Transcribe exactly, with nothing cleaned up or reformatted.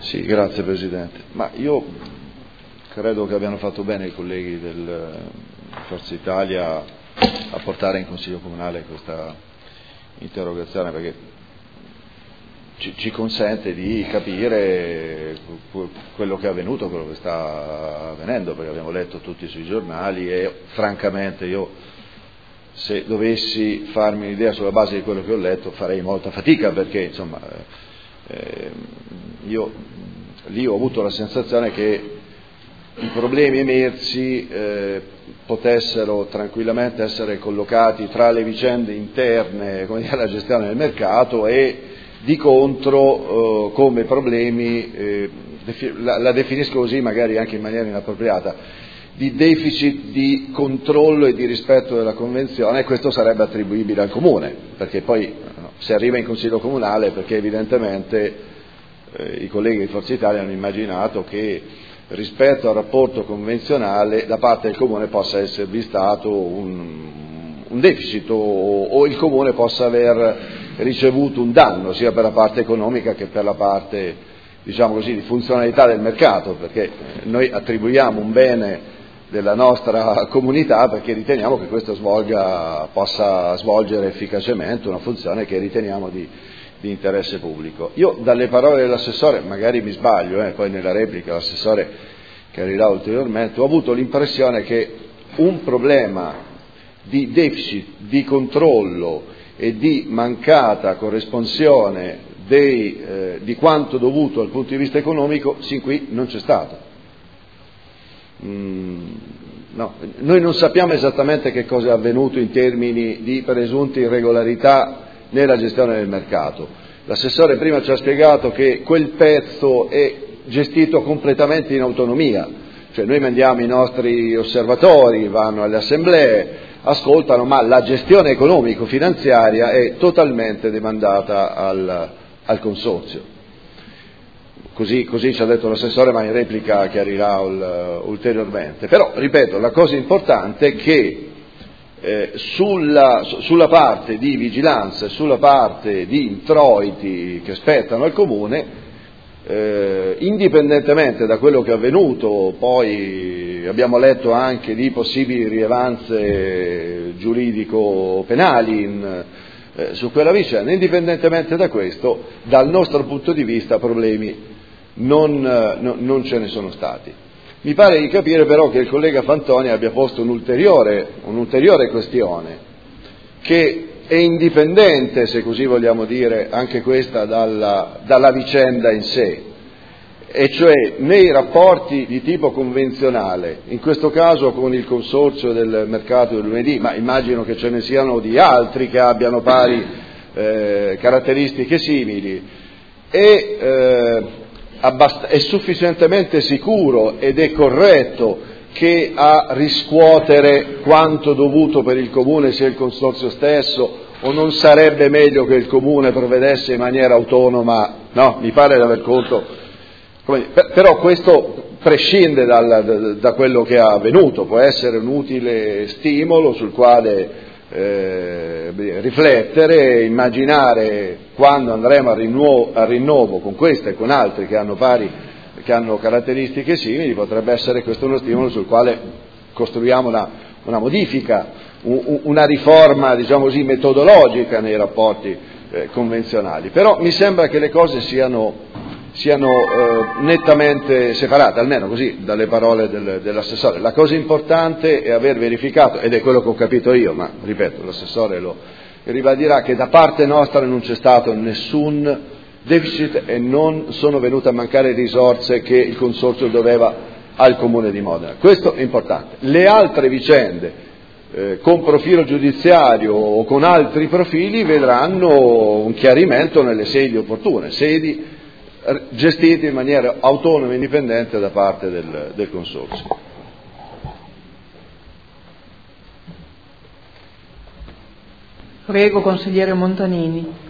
Sì, grazie Presidente. Ma io credo che abbiano fatto bene i colleghi del Forza Italia a portare in Consiglio Comunale questa interrogazione, perché ci, ci consente di capire quello che è avvenuto, quello che sta avvenendo, perché abbiamo letto tutti sui giornali e francamente io, se dovessi farmi un'idea sulla base di quello che ho letto, farei molta fatica, perché insomma eh, io lì ho avuto la sensazione che i problemi emersi eh, potessero tranquillamente essere collocati tra le vicende interne, come dire, alla gestione del mercato, e di contro eh, come problemi, eh, defi- la, la definisco così magari anche in maniera inappropriata, di deficit di controllo e di rispetto della convenzione, e questo sarebbe attribuibile al Comune, perché poi no, se arriva in Consiglio Comunale perché evidentemente eh, i colleghi di Forza Italia hanno immaginato che rispetto al rapporto convenzionale da parte del Comune possa esservi stato un, un deficit o, o il Comune possa aver ricevuto un danno sia per la parte economica che per la parte, diciamo così, di funzionalità del mercato, perché noi attribuiamo un bene della nostra comunità perché riteniamo che questo svolga, possa svolgere efficacemente una funzione che riteniamo di, di interesse pubblico. Io dalle parole dell'assessore, magari mi sbaglio, eh, poi nella replica l'assessore chiarirà ulteriormente, ho avuto l'impressione che un problema di deficit, di controllo e di mancata corresponsione dei, eh, di quanto dovuto dal punto di vista economico sin qui non c'è stato. Mm, no. Noi non sappiamo esattamente che cosa è avvenuto in termini di presunte irregolarità nella gestione del mercato. L'assessore prima ci ha spiegato che quel pezzo è gestito completamente in autonomia, cioè noi mandiamo i nostri osservatori, vanno alle assemblee, ascoltano, ma la gestione economico-finanziaria è totalmente demandata al, al Consorzio. Così, così ci ha detto l'assessore, ma in replica chiarirà ul, ulteriormente. Però, ripeto, la cosa importante è che eh, sulla, sulla parte di vigilanza e sulla parte di introiti che spettano al Comune, eh, indipendentemente da quello che è avvenuto, poi abbiamo letto anche di possibili rilevanze giuridico-penali in, eh, su quella vicenda, indipendentemente da questo, dal nostro punto di vista problemi non, no, non ce ne sono stati. Mi pare di capire però che il collega Fantoni abbia posto un'ulteriore, un'ulteriore questione che è indipendente, se così vogliamo dire, anche questa dalla, dalla vicenda in sé, e cioè nei rapporti di tipo convenzionale, in questo caso con il Consorzio del Mercato del Lunedì, ma immagino che ce ne siano di altri che abbiano pari eh, caratteristiche simili, e eh, abbast- è sufficientemente sicuro ed è corretto che a riscuotere quanto dovuto per il Comune sia il Consorzio stesso, o non sarebbe meglio che il Comune provvedesse in maniera autonoma? No, mi pare di aver colto. Però questo prescinde dal, da, da quello che è avvenuto, può essere un utile stimolo sul quale eh, riflettere, immaginare quando andremo al rinnovo, al rinnovo con questo e con altri che hanno pari, che hanno caratteristiche simili, potrebbe essere questo uno stimolo sul quale costruiamo una, una modifica, un, una riforma, diciamo così, metodologica nei rapporti eh, convenzionali. Però mi sembra che le cose siano siano eh, nettamente separate, almeno così dalle parole del, dell'assessore. La cosa importante è aver verificato, ed è quello che ho capito io, ma ripeto, l'assessore lo ribadirà, che da parte nostra non c'è stato nessun deficit e non sono venute a mancare risorse che il Consorzio doveva al Comune di Modena. Questo è importante. Le altre vicende eh, con profilo giudiziario o con altri profili vedranno un chiarimento nelle sedi opportune, sedi gestiti in maniera autonoma e indipendente da parte del, del Consorzio. Prego, consigliere Montanini.